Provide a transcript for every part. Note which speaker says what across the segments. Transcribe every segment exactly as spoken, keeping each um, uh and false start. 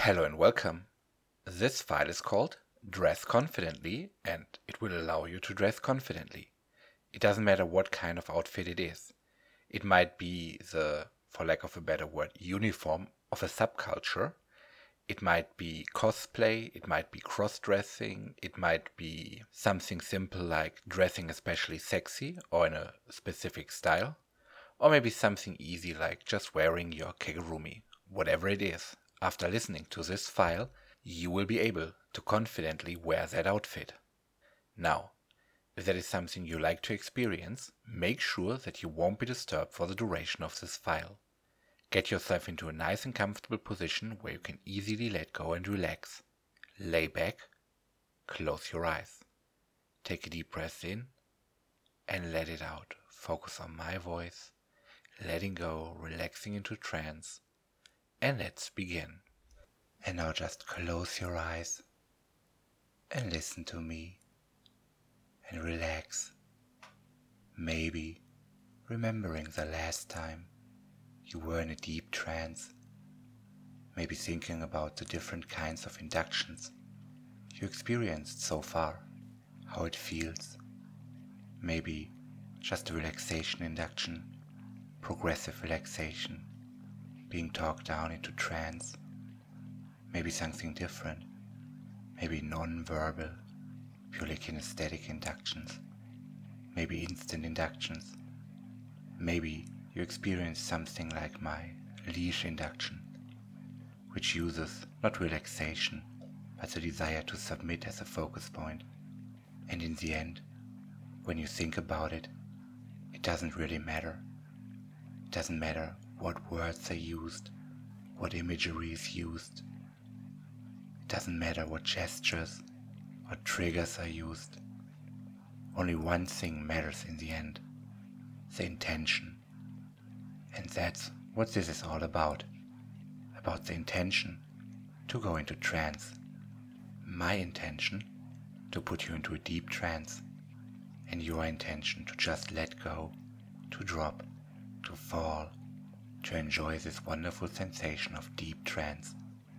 Speaker 1: Hello and welcome. This file is called Dress Confidently and it will allow you to dress confidently. It doesn't matter what kind of outfit it is. It might be the, for lack of a better word, uniform of a subculture. It might be cosplay, it might be cross-dressing, it might be something simple like dressing especially sexy or in a specific style, or maybe something easy like just wearing your kigurumi. Whatever it is, after listening to this file, you will be able to confidently wear that outfit. Now, if that is something you like to experience, make sure that you won't be disturbed for the duration of this file. Get yourself into a nice and comfortable position where you can easily let go and relax. Lay back, close your eyes. Take a deep breath in and let it out. Focus on my voice, letting go, relaxing into trance. And let's begin. And now just close your eyes and listen to me and relax. Maybe remembering the last time you were in a deep trance. Maybe thinking about the different kinds of inductions you experienced so far, how it feels. Maybe just a relaxation induction, progressive relaxation, being talked down into trance. Maybe something different, maybe non-verbal, purely kinesthetic inductions, maybe instant inductions. Maybe you experience something like my leash induction, which uses not relaxation, but the desire to submit as a focus point. And in the end, when you think about it, it doesn't really matter. It doesn't matter what words are used, what imagery is used. It doesn't matter what gestures or triggers are used. Only one thing matters in the end, the intention. And that's what this is all about. About the intention to go into trance. My intention to put you into a deep trance. And your intention to just let go, to drop, to fall, to enjoy this wonderful sensation of deep trance.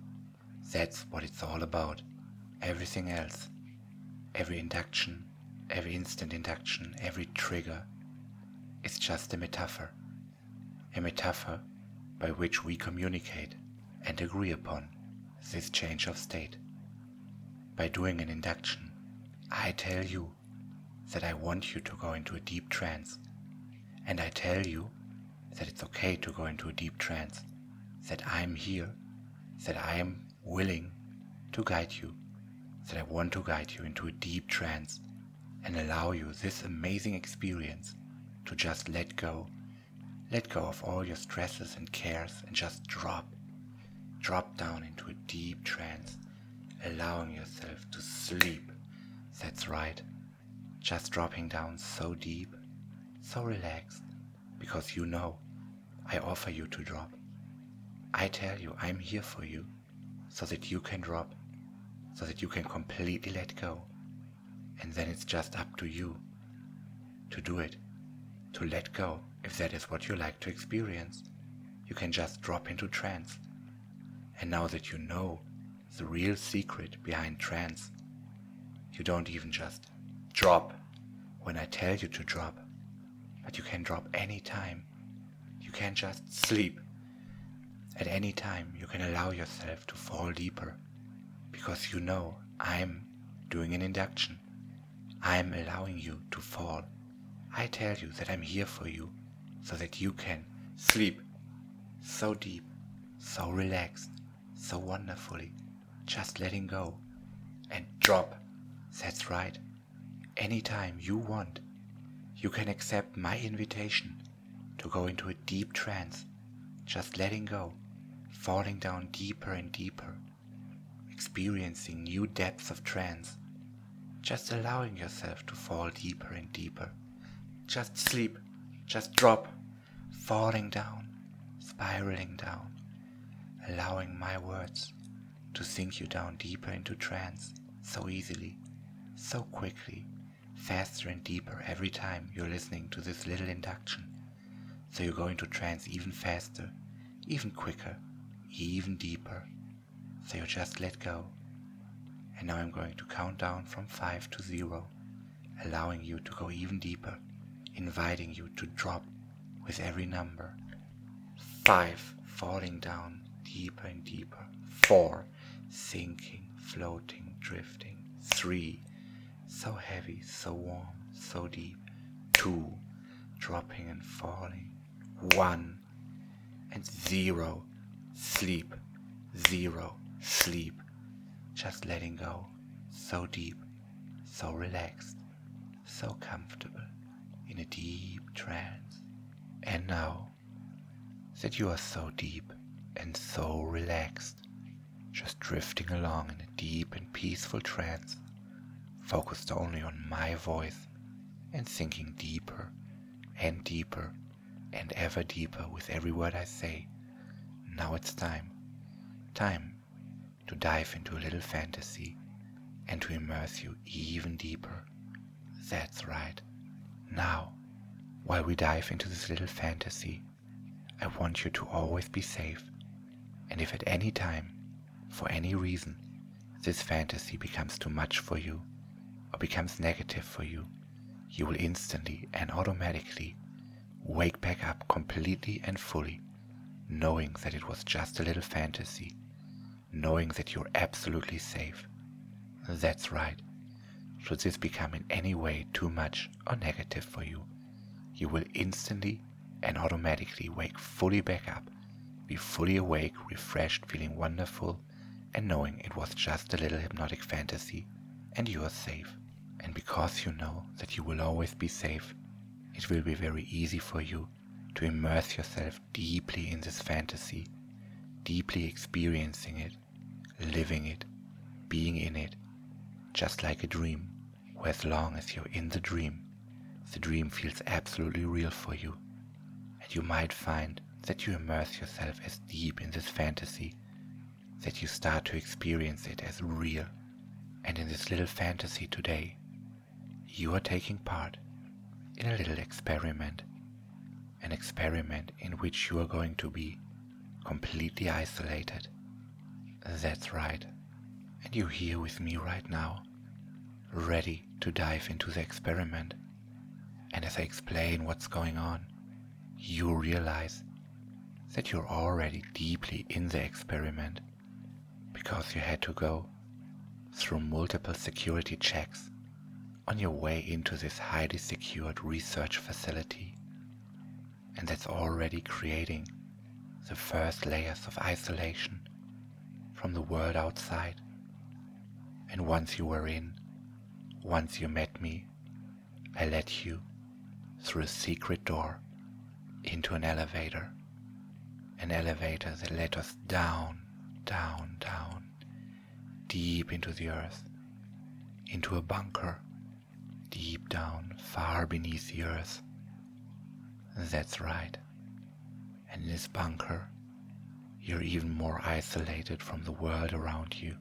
Speaker 1: That's what it's all about. Everything else, every induction, every instant induction, every trigger, is just a metaphor. A metaphor by which we communicate and agree upon this change of state. By doing an induction, I tell you that I want you to go into a deep trance. And I tell you that it's okay to go into a deep trance, that I'm here, that I am willing to guide you, that I want to guide you into a deep trance and allow you this amazing experience to just let go, let go of all your stresses and cares and just drop, drop down into a deep trance, allowing yourself to sleep. That's right, just dropping down so deep, so relaxed, because you know I offer you to drop. I tell you I'm here for you, so that you can drop, so that you can completely let go. And then it's just up to you to do it, to let go, if that is what you like to experience. You can just drop into trance. And now that you know the real secret behind trance, you don't even just drop when I tell you to drop, but you can drop any time. You can just sleep. At any time you can allow yourself to fall deeper, because you know I'm doing an induction. I'm allowing you to fall. I tell you that I'm here for you, so that you can sleep so deep, so relaxed, so wonderfully, just letting go and drop. That's right. Anytime you want, you can accept my invitation to go into a deep trance, just letting go, falling down deeper and deeper, experiencing new depths of trance, just allowing yourself to fall deeper and deeper. Just sleep, just drop, falling down, spiraling down, allowing my words to sink you down deeper into trance so easily, so quickly, faster and deeper every time you're listening to this little induction. So you're going to trance even faster, even quicker, even deeper. So you just let go. And now I'm going to count down from five to zero, allowing you to go even deeper, inviting you to drop with every number. Five, falling down deeper and deeper. Four, sinking, floating, drifting. Three, so heavy, so warm, so deep. Two, dropping and falling. One, and zero, sleep. Zero, sleep. Just letting go, so deep, so relaxed, so comfortable, in a deep trance. And now that you are so deep and so relaxed, just drifting along in a deep and peaceful trance, focused only on my voice and sinking deeper and deeper and ever deeper with every word I say. Now it's time, time to dive into a little fantasy and to immerse you even deeper. That's right. Now, while we dive into this little fantasy, I want you to always be safe. And if at any time, for any reason, this fantasy becomes too much for you or becomes negative for you, you will instantly and automatically wake back up completely and fully, knowing that it was just a little fantasy, knowing that you're absolutely safe. That's right. Should this become in any way too much or negative for you, you will instantly and automatically wake fully back up, be fully awake, refreshed, feeling wonderful, and knowing it was just a little hypnotic fantasy and you are safe. And because you know that you will always be safe, it will be very easy for you to immerse yourself deeply in this fantasy, deeply experiencing it, living it, being in it, just like a dream, where as long as you're in the dream, the dream feels absolutely real for you. And you might find that you immerse yourself as deep in this fantasy that you start to experience it as real. And in this little fantasy today, you are taking part in a little experiment, an experiment in which you are going to be completely isolated. That's right. And you're here with me right now, ready to dive into the experiment. And as I explain what's going on, you realize that you're already deeply in the experiment because you had to go through multiple security checks on your way into this highly secured research facility. And that's already creating the first layers of isolation from the world outside. And once you were in, once you met me, I led you through a secret door into an elevator, an elevator that led us down, down, down, deep into the earth, into a bunker, deep down, far beneath the earth. That's right. And in this bunker, you're even more isolated from the world around you,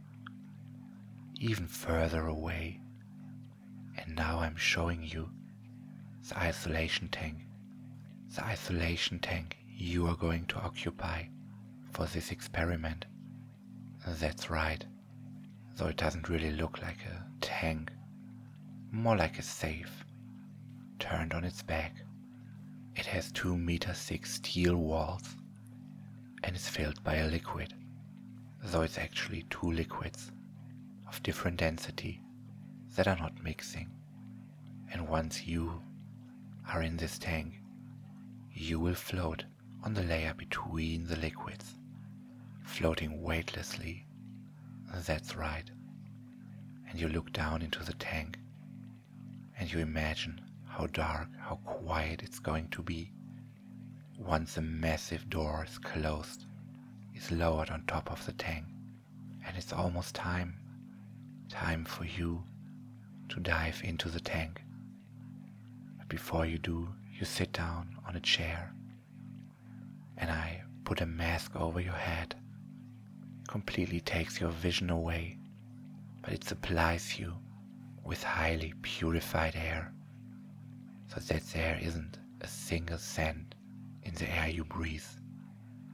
Speaker 1: even further away. And now I'm showing you the isolation tank, the isolation tank you are going to occupy for this experiment. That's right, though it doesn't really look like a tank, more like a safe, turned on its back. It has two meter thick steel walls and is filled by a liquid, though it's actually two liquids of different density that are not mixing. And once you are in this tank, you will float on the layer between the liquids, floating weightlessly. That's right. And you look down into the tank and you imagine how dark, how quiet it's going to be once a massive door is closed, is lowered on top of the tank, and it's almost time, time for you to dive into the tank. But before you do, you sit down on a chair and I put a mask over your head. Completely takes your vision away, but it supplies you with highly purified air, so that there isn't a single scent in the air you breathe.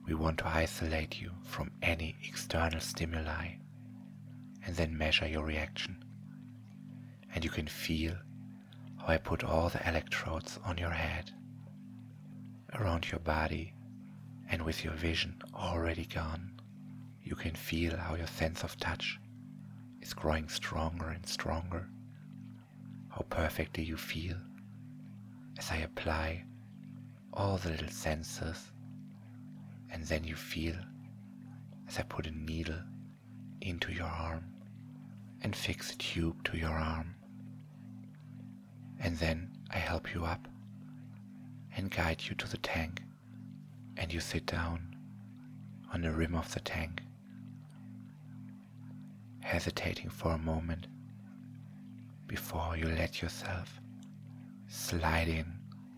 Speaker 1: We want to isolate you from any external stimuli and then measure your reaction. And you can feel how I put all the electrodes on your head, around your body, and with your vision already gone, you can feel how your sense of touch is growing stronger and stronger, how perfectly you feel as I apply all the little sensors, and then you feel as I put a needle into your arm and fix a tube to your arm, and then I help you up and guide you to the tank, and you sit down on the rim of the tank, hesitating for a moment before you let yourself slide in,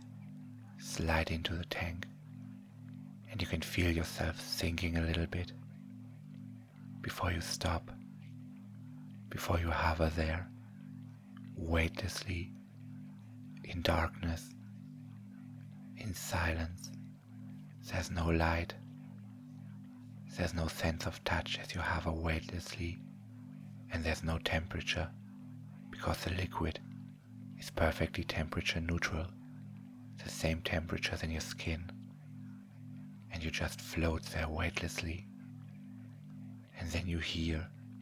Speaker 1: slide into the tank, and you can feel yourself sinking a little bit before you stop, before you hover there weightlessly in darkness, in silence. There's no light, there's no sense of touch as you hover weightlessly, and there's no temperature because the liquid is perfectly temperature neutral, the same temperature than your skin, and you just float there weightlessly, and then you hear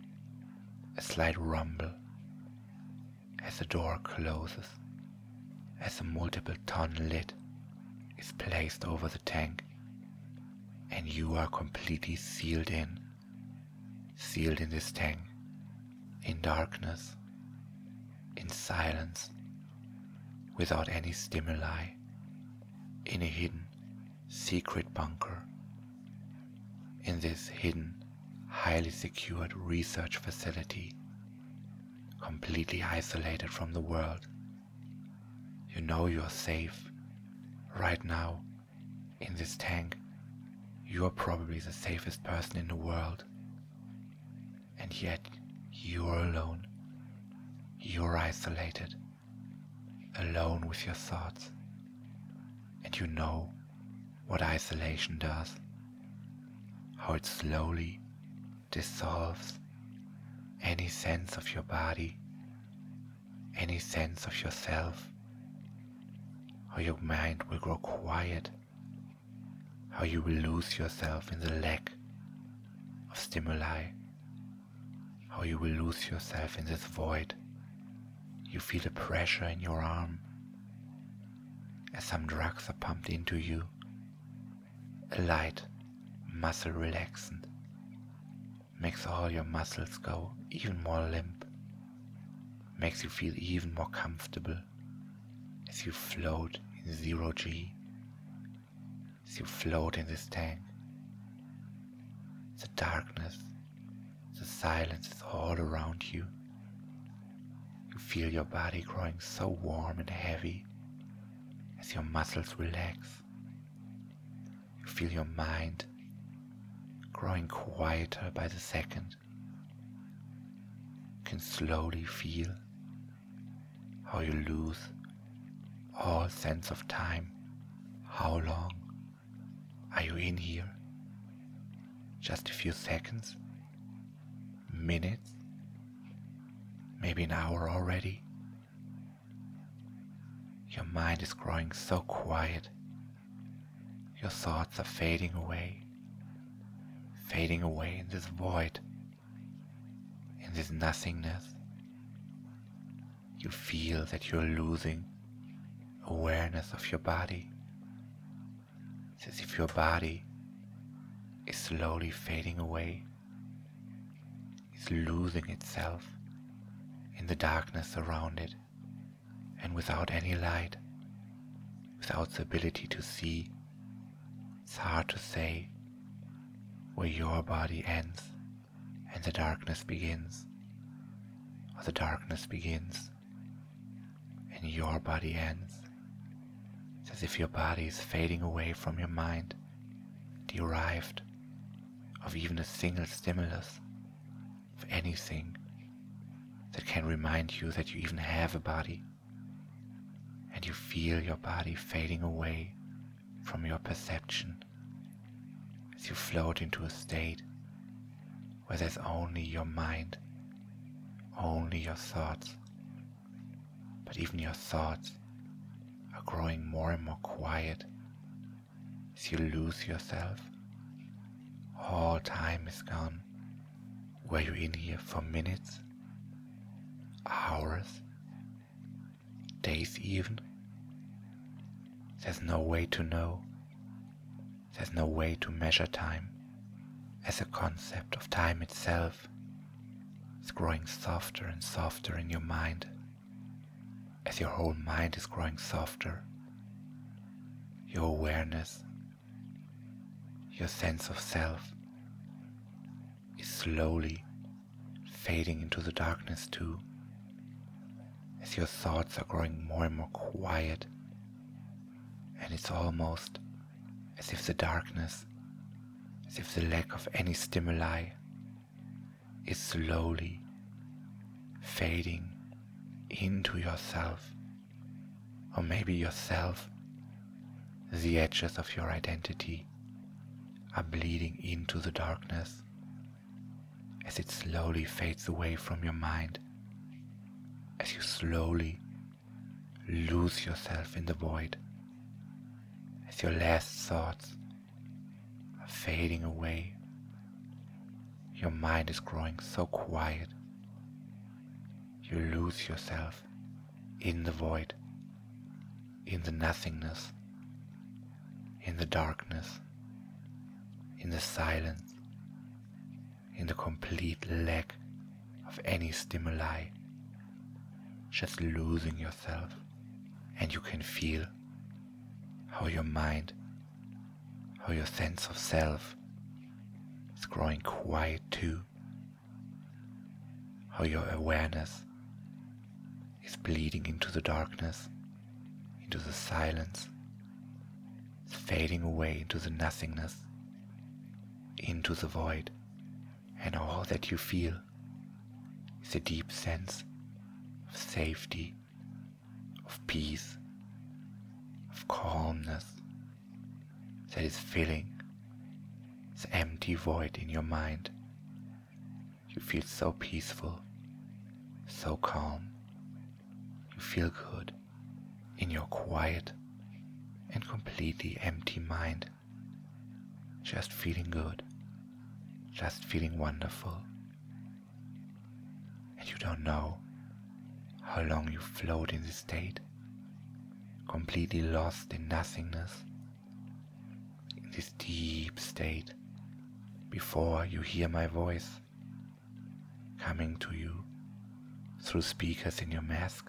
Speaker 1: a slight rumble as the door closes, as a multiple ton lid is placed over the tank, and you are completely sealed in, sealed in this tank, in darkness, in silence, without any stimuli, in a hidden, secret bunker, in this hidden, highly secured research facility, completely isolated from the world. You know you are safe. Right now, in this tank, you are probably the safest person in the world. And yet, you are alone. You are isolated, alone with your thoughts. And you know what isolation does, how it slowly dissolves any sense of your body, any sense of yourself, how your mind will grow quiet, how you will lose yourself in the lack of stimuli, how you will lose yourself in this void. You feel a pressure in your arm as some drugs are pumped into you, a light muscle relaxant makes all your muscles go even more limp, makes you feel even more comfortable as you float in zero G, as you float in this tank. The darkness, the silence is all around you. You feel your body growing so warm and heavy as your muscles relax. You feel your mind growing quieter by the second. You can slowly feel how you lose all sense of time. How long are you in here? Just a few seconds? Minutes? Maybe an hour already? Your mind is growing so quiet. Your thoughts are fading away, fading away in this void, in this nothingness. You feel that you're losing awareness of your body. It's as if your body is slowly fading away, is losing itself in the darkness around it, and without any light, without the ability to see. It's hard to say where your body ends and the darkness begins, or the darkness begins and your body ends. It's as if your body is fading away from your mind, derived of even a single stimulus, of anything that can remind you that you even have a body, and you feel your body fading away from your perception, as as you float into a state where there's only your mind, only your thoughts. But even your thoughts are growing more and more quiet as you lose yourself. All time is gone. Were you in here for minutes, hours, days even? There's no way to know. There's no way to measure time, as a concept of time itself is growing softer and softer in your mind. As your whole mind is growing softer, your awareness, your sense of self is slowly fading into the darkness too, as your thoughts are growing more and more quiet, and it's almost as if the darkness, as if the lack of any stimuli is slowly fading into yourself, or maybe yourself, the edges of your identity are bleeding into the darkness as it slowly fades away from your mind, as you slowly lose yourself in the void, as your last thoughts are fading away. Your mind is growing so quiet. You lose yourself in the void, in the nothingness, in the darkness, in the silence, in the complete lack of any stimuli, just losing yourself. And you can feel how your mind, how your sense of self is growing quiet too, how your awareness is bleeding into the darkness, into the silence, it's fading away into the nothingness, into the void, and all that you feel is a deep sense of safety, of peace, of calmness that is filling this empty void in your mind. You feel so peaceful, so calm. You feel good in your quiet and completely empty mind. Just feeling good, just feeling wonderful. And you don't know how long you float in this state, completely lost in nothingness, in this deep state, before you hear my voice coming to you through speakers in your mask,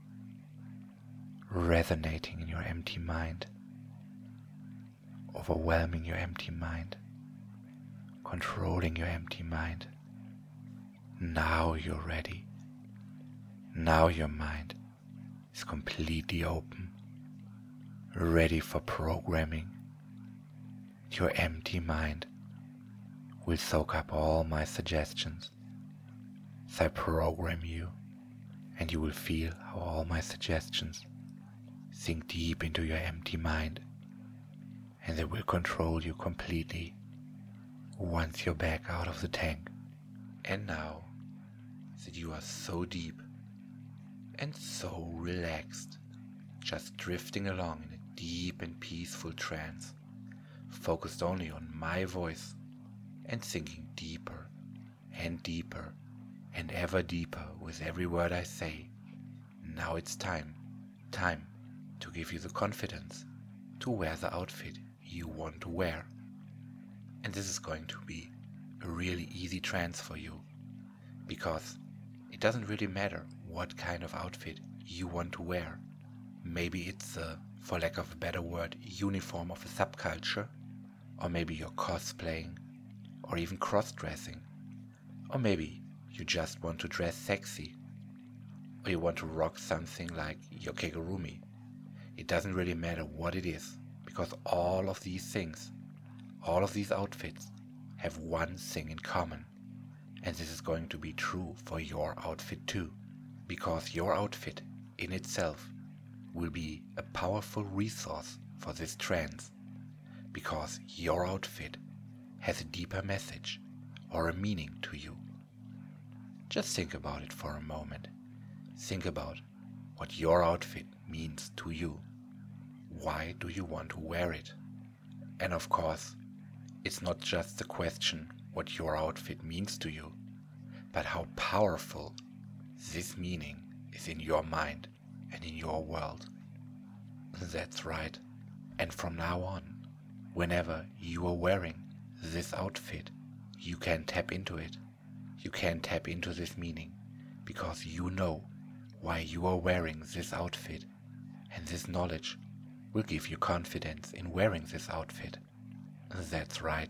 Speaker 1: resonating in your empty mind, overwhelming your empty mind, controlling your empty mind. Now you're ready. Now your mind is completely open, ready for programming. Your empty mind will soak up all my suggestions. So I program you, and you will feel how all my suggestions sink deep into your empty mind, and they will control you completely once you're back out of the tank. And now that you are so deep and so relaxed, just drifting along in a deep and peaceful trance, focused only on my voice and sinking deeper and deeper and ever deeper with every word I say, now it's time, time to give you the confidence to wear the outfit you want to wear. And this is going to be a really easy trance for you, because it doesn't really matter what kind of outfit you want to wear. Maybe it's a, for lack of a better word, uniform of a subculture, or maybe you're cosplaying, or even cross-dressing, or maybe you just want to dress sexy, or you want to rock something like your Kegurumi. It doesn't really matter what it is, because all of these things, all of these outfits have one thing in common. And this is going to be true for your outfit too, because your outfit in itself will be a powerful resource for this trance, because your outfit has a deeper message or a meaning to you. Just think about it for a moment. Think about what your outfit means to you. Why do you want to wear it? And of course, it's not just the question what your outfit means to you, but how powerful this meaning is in your mind and in your world. That's right. And from now on, whenever you are wearing this outfit, you can tap into it. You can tap into this meaning because you know why you are wearing this outfit, and this knowledge will give you confidence in wearing this outfit. That's right.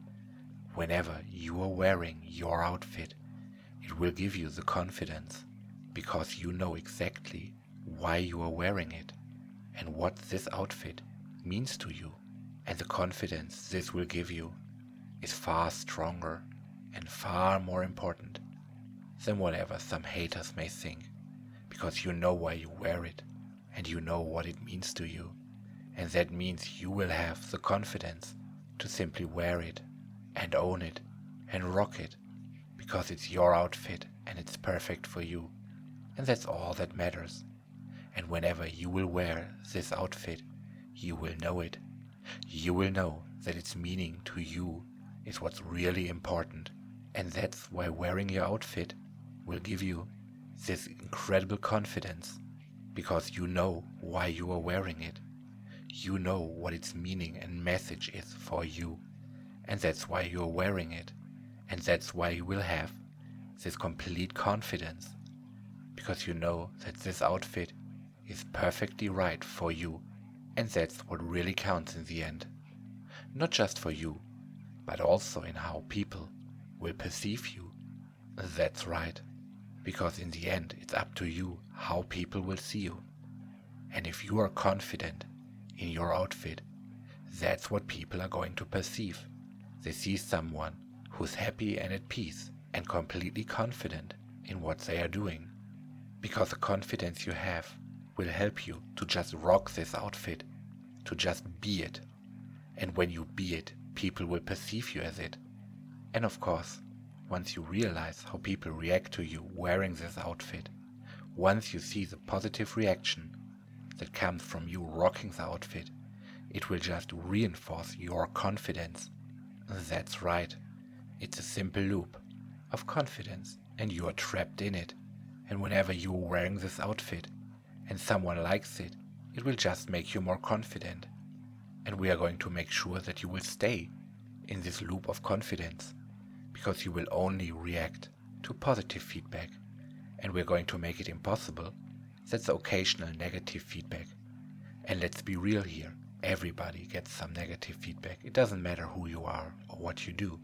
Speaker 1: Whenever you are wearing your outfit, it will give you the confidence because you know exactly why you are wearing it and what this outfit means to you. And the confidence this will give you is far stronger and far more important than whatever some haters may think, because you know why you wear it and you know what it means to you. And that means you will have the confidence to simply wear it and own it and rock it because it's your outfit and it's perfect for you. And that's all that matters. And whenever you will wear this outfit, you will know it. You will know that its meaning to you is what's really important. And that's why wearing your outfit will give you this incredible confidence, because you know why you are wearing it. You know what its meaning and message is for you. And that's why you're wearing it. And that's why you will have this complete confidence, because you know that this outfit is perfectly right for you. And that's what really counts in the end. Not just for you, but also in how people will perceive you. That's right, because in the end it's up to you how people will see you. And if you are confident in your outfit, that's what people are going to perceive. They see someone who's happy and at peace and completely confident in what they are doing, because the confidence you have will help you to just rock this outfit, to just be it. And when you be it, people will perceive you as it. And of course, once you realize how people react to you wearing this outfit, once you see the positive reaction that comes from you rocking the outfit, it will just reinforce your confidence. That's right. It's a simple loop of confidence, and you are trapped in it. And whenever you are wearing this outfit and someone likes it, it will just make you more confident. And we are going to make sure that you will stay in this loop of confidence, because you will only react to positive feedback. And we're going to make it impossible that the occasional negative feedback. And let's be real here, everybody gets some negative feedback. It doesn't matter who you are or what you do.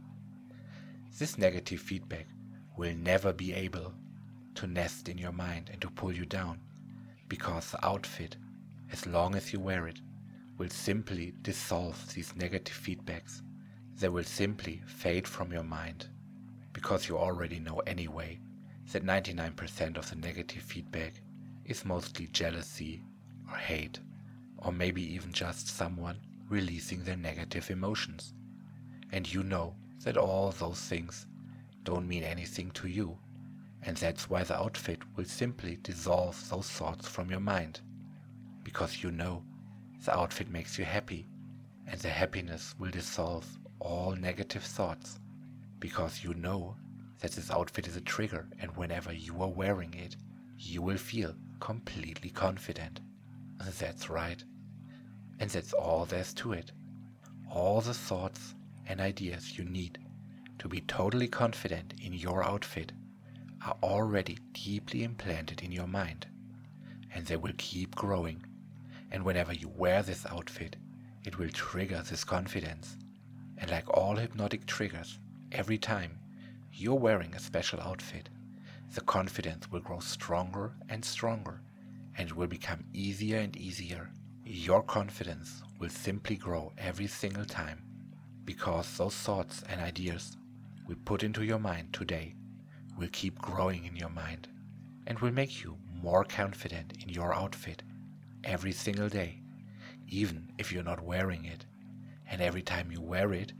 Speaker 1: This negative feedback will never be able to nest in your mind and to pull you down, because the outfit, as long as you wear it, will simply dissolve these negative feedbacks. They will simply fade from your mind, because you already know anyway that ninety-nine percent of the negative feedback is mostly jealousy or hate, or maybe even just someone releasing their negative emotions. And you know that all those things don't mean anything to you, and that's why the outfit will simply dissolve those thoughts from your mind, because you know the outfit makes you happy, and the happiness will dissolve all negative thoughts, because you know that this outfit is a trigger, and whenever you are wearing it, you will feel completely confident. That's right. And that's all there's to it. All the thoughts and ideas you need to be totally confident in your outfit are already deeply implanted in your mind, and they will keep growing. And whenever you wear this outfit, it will trigger this confidence. And like all hypnotic triggers, every time you're wearing a special outfit, the confidence will grow stronger and stronger, and it will become easier and easier. Your confidence will simply grow every single time, because those thoughts and ideas we put into your mind today will keep growing in your mind and will make you more confident in your outfit every single day, even if you're not wearing it. And every time you wear it,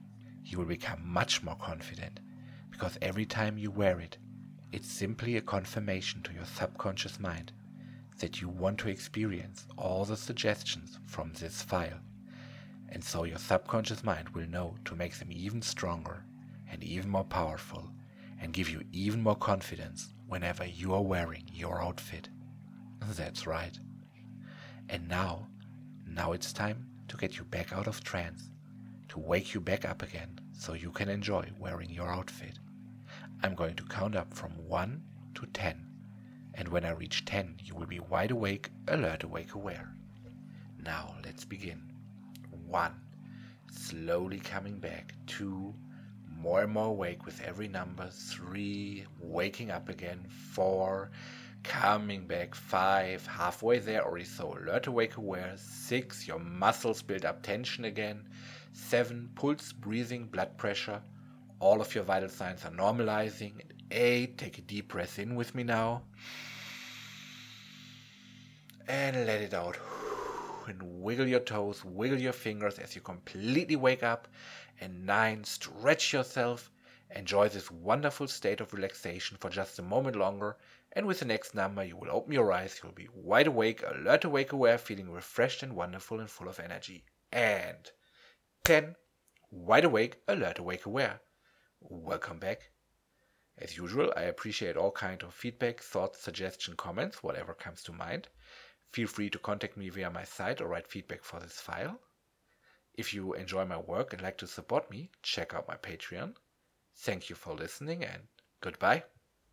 Speaker 1: you will become much more confident, because every time you wear it, it's simply a confirmation to your subconscious mind that you want to experience all the suggestions from this file. And so your subconscious mind will know to make them even stronger and even more powerful and give you even more confidence whenever you are wearing your outfit. That's right. And now, now it's time to get you back out of trance, to wake you back up again so you can enjoy wearing your outfit. I'm going to count up from one to ten, and when I reach ten, you will be wide awake, alert, awake, aware. Now let's begin. One, slowly coming back. Two, more and more awake with every number. Three, waking up again. Four, coming back. Five, halfway there already, so alert, awake, aware. Six, your muscles build up tension again. Seven, pulse, breathing, blood pressure. All of your vital signs are normalizing. And eight, take a deep breath in with me now. And let it out. And wiggle your toes, wiggle your fingers as you completely wake up. And nine, stretch yourself. Enjoy this wonderful state of relaxation for just a moment longer. And with the next number, you will open your eyes. You'll be wide awake, alert, awake, aware, feeling refreshed and wonderful and full of energy. And ten, wide awake, alert, awake, aware. Welcome back. As usual, I appreciate all kinds of feedback, thoughts, suggestions, comments, whatever comes to mind. Feel free to contact me via my site or write feedback for this file. If you enjoy my work and like to support me, check out my Patreon. Thank you for listening and goodbye.